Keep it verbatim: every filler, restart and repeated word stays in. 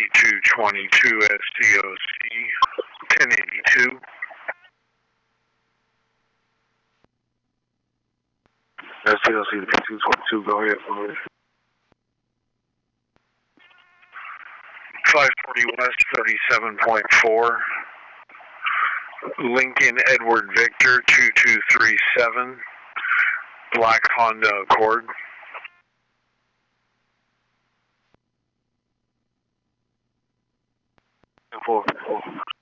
two twenty-two S T O C, ten eighty-two. S T O C to P two twenty-two, go ahead, please. five forty West, thirty-seven point four. Lincoln Edward Victor, two two three seven. Black Honda Accord. four four.